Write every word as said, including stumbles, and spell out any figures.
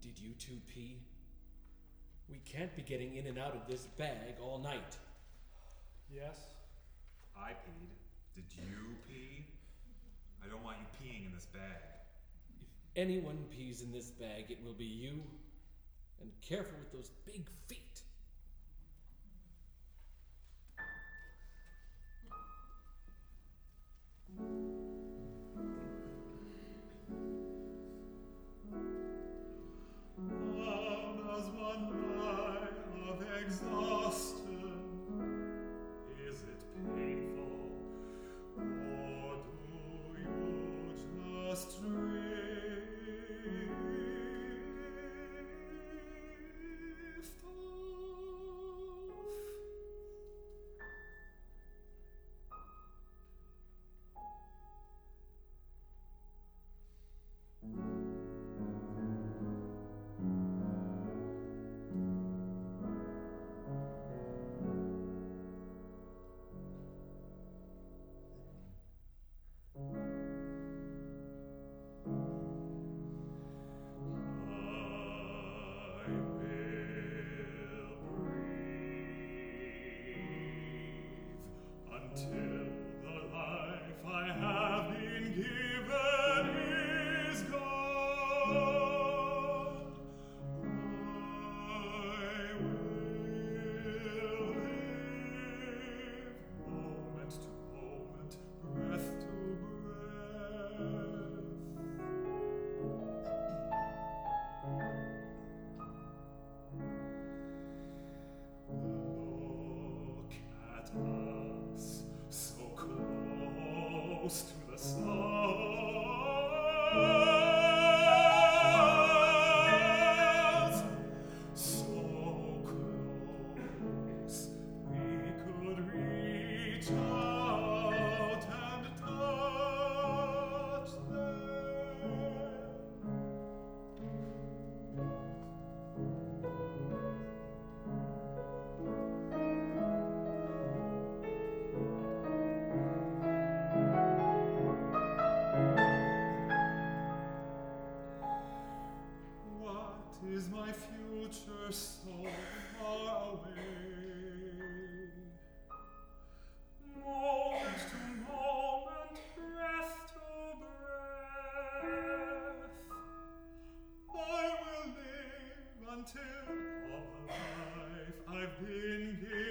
Did you two pee? We can't be getting in and out of this bag all night. Yes. I peed. Did you pee? I don't want you peeing in this bag. If anyone pees in this bag, it will be you. And careful with those big feet. How does one die of exhaustion? Is it painful, or do you just drift off? I will breathe until the life I have been given is gone. I will live moment to moment, breath to breath. Look at us, so close to the stars, so close we could reach out and touch them. What is my future so far away? Moment to moment, breath to breath. I will live until all the life I've been given